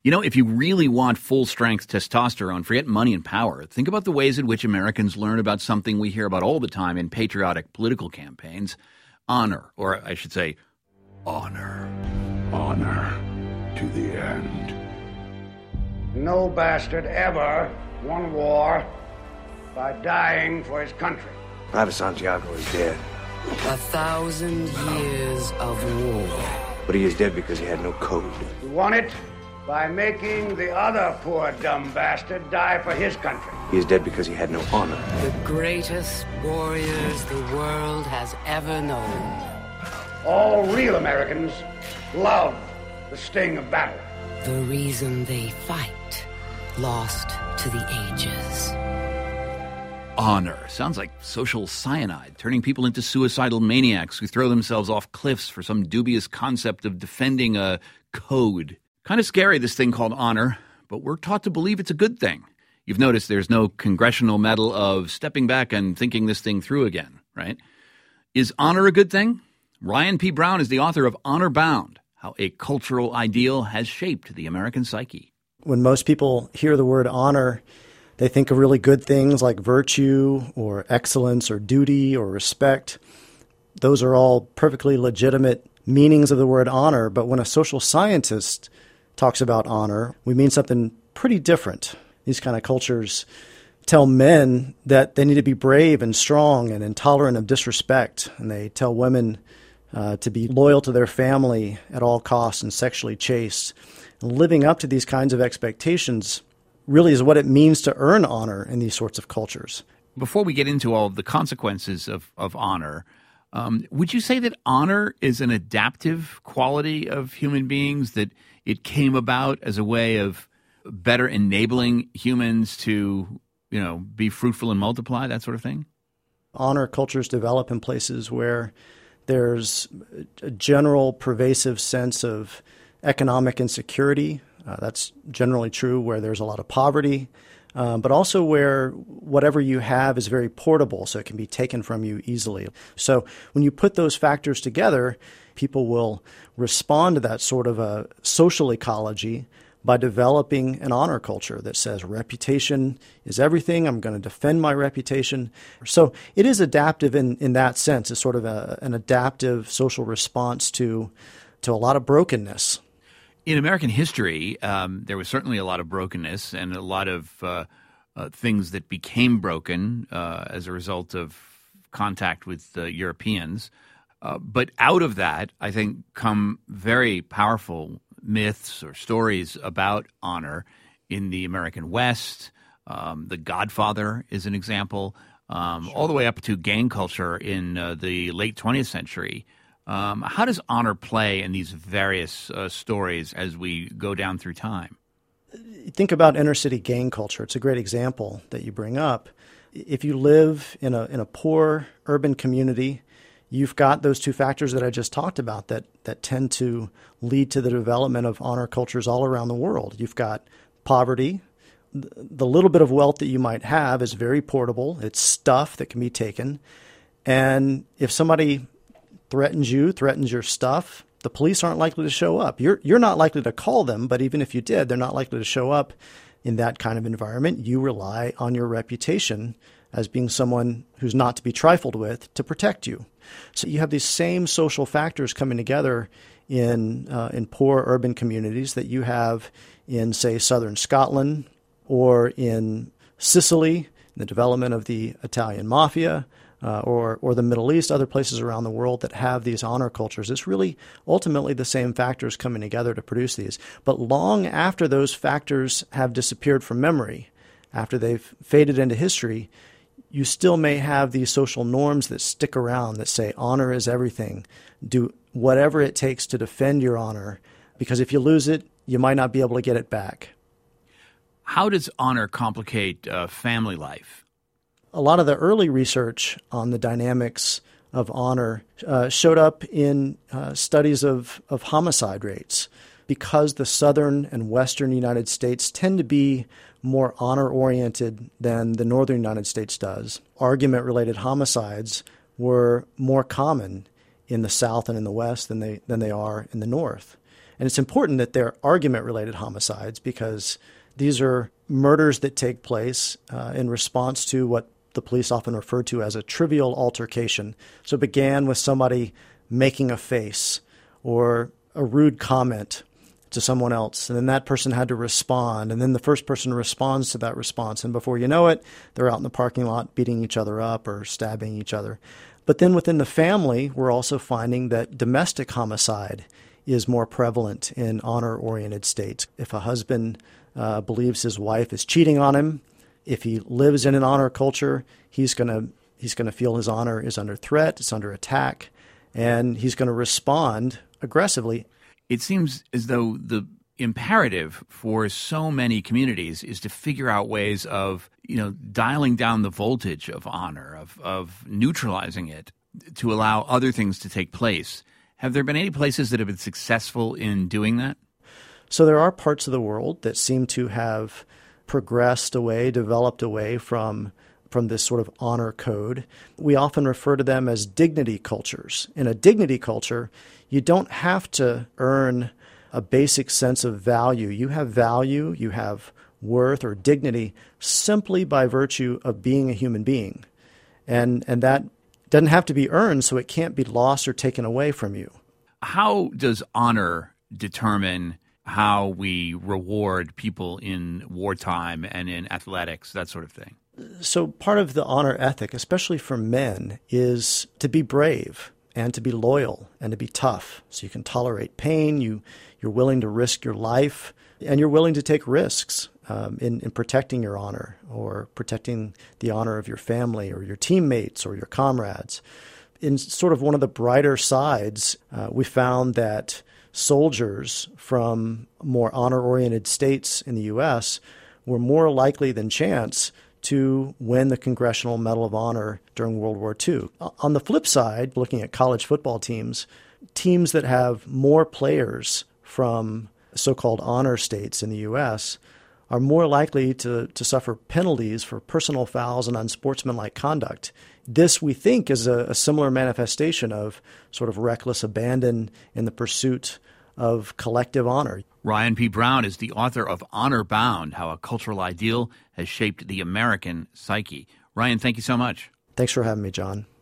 You know, if you really want full-strength testosterone, forget money and power. Think about the ways in which Americans learn about something we hear about all the time in patriotic political campaigns. Honor, or I should say, honor. Honor to the end. No bastard ever won war by dying for his country. Private Santiago is dead. 1,000 years of war. But he is dead because he had no code. He won it by making the other poor dumb bastard die for his country. He is dead because he had no honor. The greatest warriors the world has ever known. All real Americans love the sting of battle. The reason they fight, lost to the ages. Honor. Sounds like social cyanide, turning people into suicidal maniacs who throw themselves off cliffs for some dubious concept of defending a code. Kind of scary, this thing called honor, but we're taught to believe it's a good thing. You've noticed there's no congressional medal of stepping back and thinking this thing through again, right? Is honor a good thing? Ryan P. Brown is the author of Honor Bound, How a Cultural Ideal Has Shaped the American Psyche. When most people hear the word honor, they think of really good things like virtue or excellence or duty or respect. Those are all perfectly legitimate meanings of the word honor, but when a social scientist talks about honor, we mean something pretty different. These kind of cultures tell men that they need to be brave and strong and intolerant of disrespect, and they tell women to be loyal to their family at all costs and sexually chaste. And living up to these kinds of expectations really is what it means to earn honor in these sorts of cultures. Before we get into all of the consequences of honor, would you say that honor is an adaptive quality of human beings, that it came about as a way of better enabling humans to, be fruitful and multiply, that sort of thing? Honor cultures develop in places where there's a general pervasive sense of economic insecurity. That's generally true where there's a lot of poverty, but also where whatever you have is very portable, so it can be taken from you easily. So when you put those factors together, people will respond to that sort of a social ecology by developing an honor culture that says reputation is everything. I'm going to defend my reputation. So it is adaptive in that sense. It's sort of an adaptive social response to a lot of brokenness. In American history, there was certainly a lot of brokenness and a lot of things that became broken as a result of contact with Europeans. But out of that, I think, come very powerful myths or stories about honor in the American West. The Godfather is an example, all the way up to gang culture in the late 20th century. How does honor play in these various stories as we go down through time? Think about inner city gang culture. It's a great example that you bring up. If you live in a poor urban community, you've got those two factors that I just talked about that tend to lead to the development of honor cultures all around the world. You've got poverty. The little bit of wealth that you might have is very portable. It's stuff that can be taken. And if somebody threatens your stuff, the police aren't likely to show up. You're not likely to call them, but even if you did, they're not likely to show up in that kind of environment. You rely on your reputation as being someone who's not to be trifled with to protect you. So you have these same social factors coming together in poor urban communities that you have in, say, southern Scotland or in Sicily, the development of the Italian mafia, or the Middle East, other places around the world that have these honor cultures. It's really ultimately the same factors coming together to produce these. But long after those factors have disappeared from memory, after they've faded into history, you still may have these social norms that stick around that say honor is everything. Do whatever it takes to defend your honor, because if you lose it, you might not be able to get it back. How does honor complicate family life? A lot of the early research on the dynamics of honor showed up in studies of homicide rates. Because the southern and western United States tend to be more honor-oriented than the northern United States does, argument-related homicides were more common in the South and in the West than they are in the North. And it's important that they're argument-related homicides because these are murders that take place in response to what the police often refer to as a trivial altercation. So it began with somebody making a face or a rude comment to someone else, and then that person had to respond, and then the first person responds to that response, and before you know it, they're out in the parking lot beating each other up or stabbing each other. But then within the family, we're also finding that domestic homicide is more prevalent in honor-oriented states. If a husband believes his wife is cheating on him, if he lives in an honor culture, he's going to feel his honor is under threat, it's under attack, and he's going to respond aggressively. It seems as though the imperative for so many communities is to figure out ways of, dialing down the voltage of honor, of neutralizing it to allow other things to take place. Have there been any places that have been successful in doing that? So there are parts of the world that seem to have progressed away, developed away from this sort of honor code. We often refer to them as dignity cultures. In a dignity culture, you don't have to earn a basic sense of value. You have value, you have worth or dignity simply by virtue of being a human being. And that doesn't have to be earned, so it can't be lost or taken away from you. How does honor determine how we reward people in wartime and in athletics, that sort of thing? So part of the honor ethic, especially for men, is to be brave and to be loyal and to be tough. So you can tolerate pain, you're willing to risk your life, and you're willing to take risks in protecting your honor or protecting the honor of your family or your teammates or your comrades. In sort of one of the brighter sides, we found that soldiers from more honor-oriented states in the U.S. were more likely than chance to win the Congressional Medal of Honor during World War II. On the flip side, looking at college football teams that have more players from so-called honor states in the U.S. are more likely to suffer penalties for personal fouls and unsportsmanlike conduct. This, we think, is a similar manifestation of sort of reckless abandon in the pursuit of collective honor. Ryan P. Brown is the author of Honor Bound, How a Cultural Ideal Has Shaped the American Psyche. Ryan, thank you so much. Thanks for having me, John.